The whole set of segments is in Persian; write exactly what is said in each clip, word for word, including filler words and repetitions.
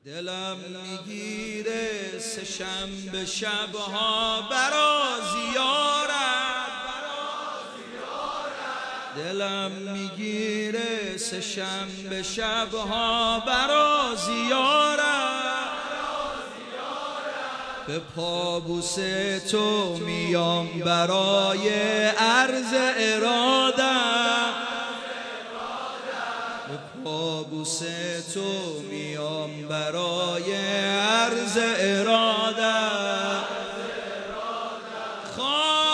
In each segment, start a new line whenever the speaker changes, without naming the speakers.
دلم میگیره سه شنبه شبها برا زیارت، دلم میگیره سه شنبه شبها برا زیارت، به پابوس تو میام برای عرض ارادت، به پابوس تو میام برای عرض ارادت. خانوم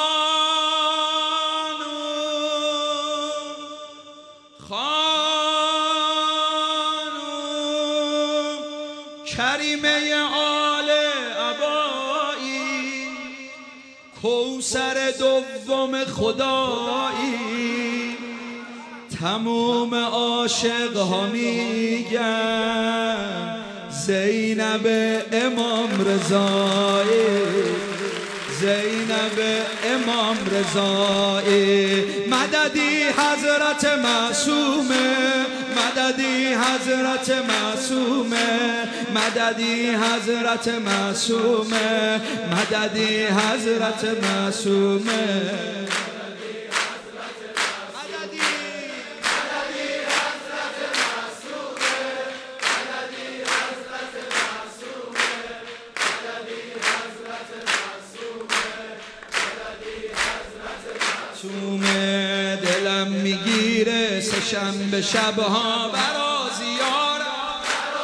خانوم کریمه آل عبایی، کوثر دوم خدایی، تموم عاشق ها میگن زینب امام رضایی، زینب امام رضایی. مددی حضرت معصومه، مددی حضرت معصومه، مددی حضرت معصومه، مددی حضرت معصومه. دلم میگیره سه شنبه شبها برا زیارت،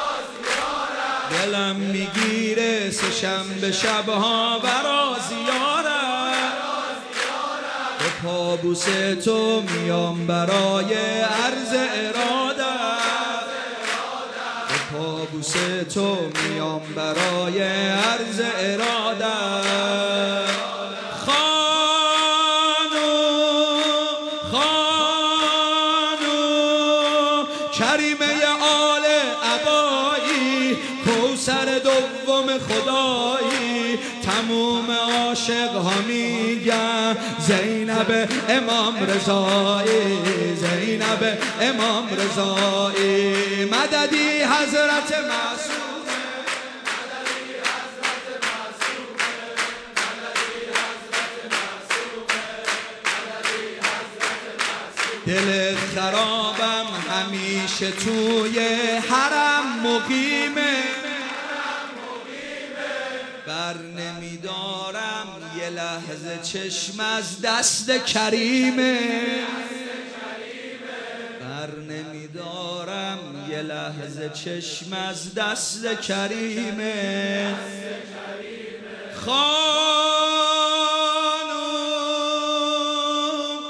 دلم میگیره سه شنبه شبها برا زیارت، به پابوس تو میام برای عرض ارادت، به پابوس تو میام برای عرض ارادت. کریمه آل عبایی، کوثر دوم خدایی، تموم عاشق ها میگن زینب امام رضایی، زینب امام رضایی. مددی حضرت معصومه، مددی حضرت معصومه، مددی حضرت معصومه، مددی حضرت معصومه. دل خرابم همیشه توی حرم مقیمه، بر نمیدارم یه لحظه چشم از دست کریمه، بر نمیدارم یه لحظه چشم از دست کریمه. خانوم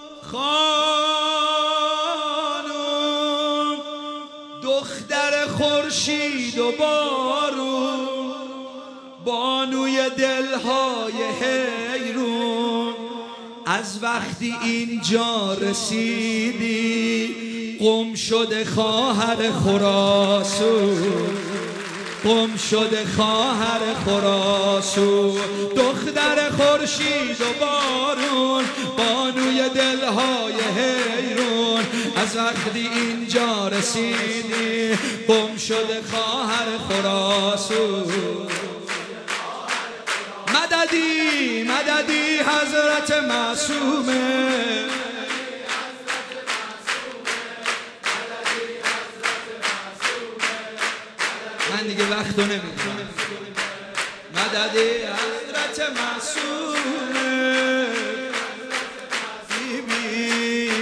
خانوم دختر خورشید و بارون، بانوی دلهای حیرون، از وقتی اینجا رسیدی قم شده خواهر خراسون، قم شده خواهر خراسون. دختر خورشید و بارون، بانوی دلهای حیرون، از وقتی اینجا رسیدی قم شده خواهر خراسون. مددی مددی حضرت معصومه، من دیگه وقتو نمیدونم. مددی حضرت معصومه، بیبی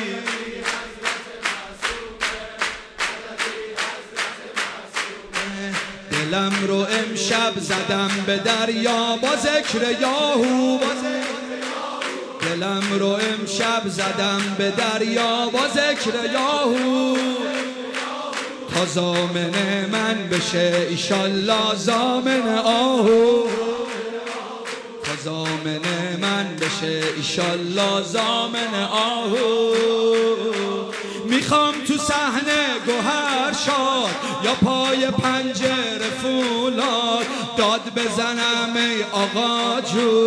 دلم رو امشب زدم به دریا با ذکر یاهو، دلم رو امشب زدم به دریا با ذکر یاهو، تا زامن من بشه ایشالله زامن آهو، تا زامن من بشه ایشالله زامن آهو. میخوام تو صحنه گوهر شاد یا پای پنجره فولاد داد بزنم ای آقا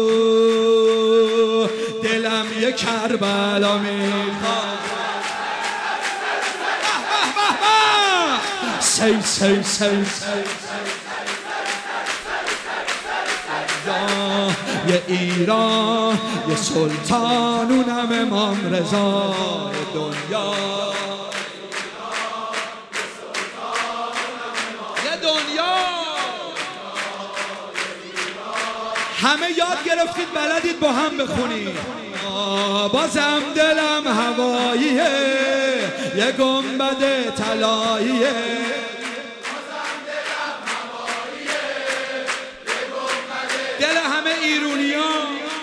جو، دلم یه کربلا میخواد. سی سی سی یه ایران یه سلطان اونم امام رضا دنیا یه دنیا همه یاد گرفتید بلدید با هم بخونید بازم دلم هواییه یه گنبد طلاییه دل همه ایرونیا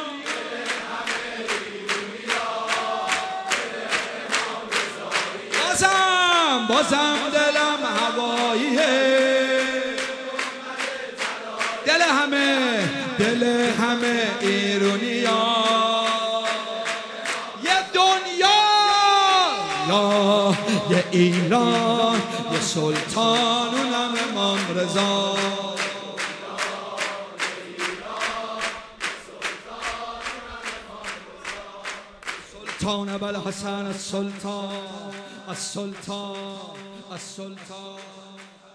بازم بازم دلم هواییه دل همه دل همه ایرونیا یه دنیا یا یه ایران یه سلطان اونم امام رضا سلطان ابوالحسن السلطان السلطان السلطان